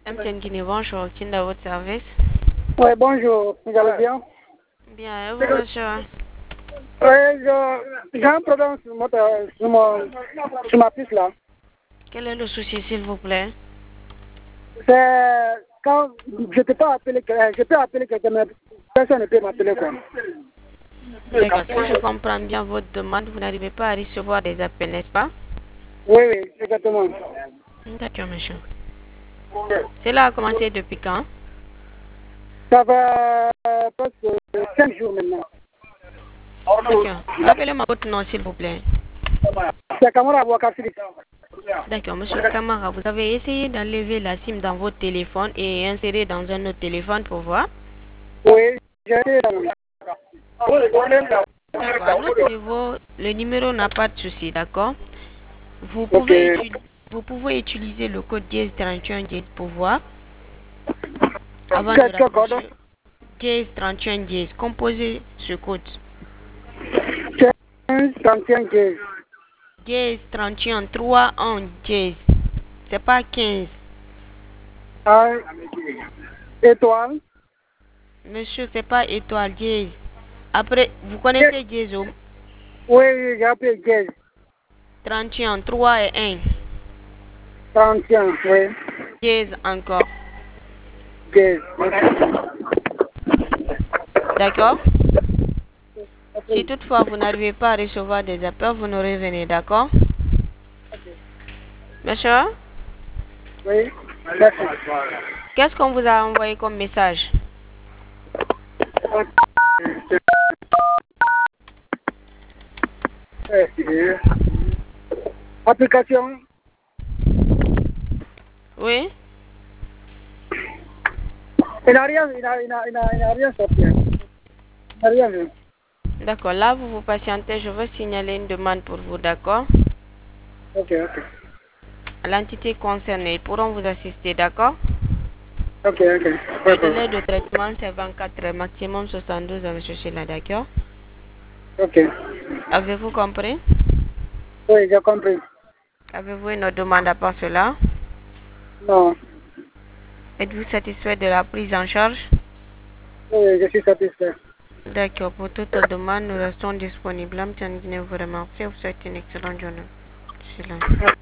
Madame Guinée, bonjour, qui est à votre service? Oui, bonjour, vous allez bien? Bien, et vous, monsieur? J'ai un problème sur ma piste là. Quel est le souci, s'il vous plaît? C'est quand je ne peux pas appeler, je peux appeler quelqu'un, mais personne ne peut m'appeler quoi. D'accord, si je comprends bien votre demande, vous n'arrivez pas à recevoir des appels, n'est-ce pas? Oui, oui, exactement. D'accord, monsieur. Cela a commencé depuis quand? Ça va presque 5 jours maintenant. D'accord. Rappelez-moi votre nom, s'il vous plaît. C'est Kamara Ouakafili. D'accord, monsieur Kamara, vous avez essayé d'enlever la SIM dans votre téléphone et insérer dans un autre téléphone pour voir? Oui, j'ai été D'accord, à notre niveau, le numéro n'a pas de souci, d'accord? Vous Ok. pouvez utiliser le code dièse 31 dièse pour voir avant de Quel code? raccrocher. Dièse 31 dièse, composez ce code. 35 15. Dièse 31 3 1 dièse. C'est pas 15. Étoile. Monsieur, c'est pas étoile dièse. Après, vous connaissez dièse au Oui, oui, j'ai appelé 15. 31 3 et 1. 31, oui. Dièse encore. 15. D'accord? Si toutefois vous n'arrivez pas à recevoir des appels, vous nous revenez, d'accord? Monsieur? Oui, merci. Qu'est-ce qu'on vous a envoyé comme message? Application. Oui? Il n'a rien, il n'a rien sorti. Il n'a rien vu. D'accord, là vous vous patientez, je veux signaler une demande pour vous, d'accord? Ok, ok. L'entité concernée, ils pourront vous assister, d'accord? Ok, ok. Le délai de traitement, c'est 24 heures, maximum 72 à monsieur Sheila, d'accord? Ok. Avez-vous compris? Oui, j'ai compris. Avez-vous une autre demande à part cela? Non. Êtes-vous satisfait de la prise en charge? Oui, je suis satisfait. D'accord, pour toute demande, nous restons disponibles. Madame Guinée, vous remercie. Vous souhaite une excellente journée. Sheila.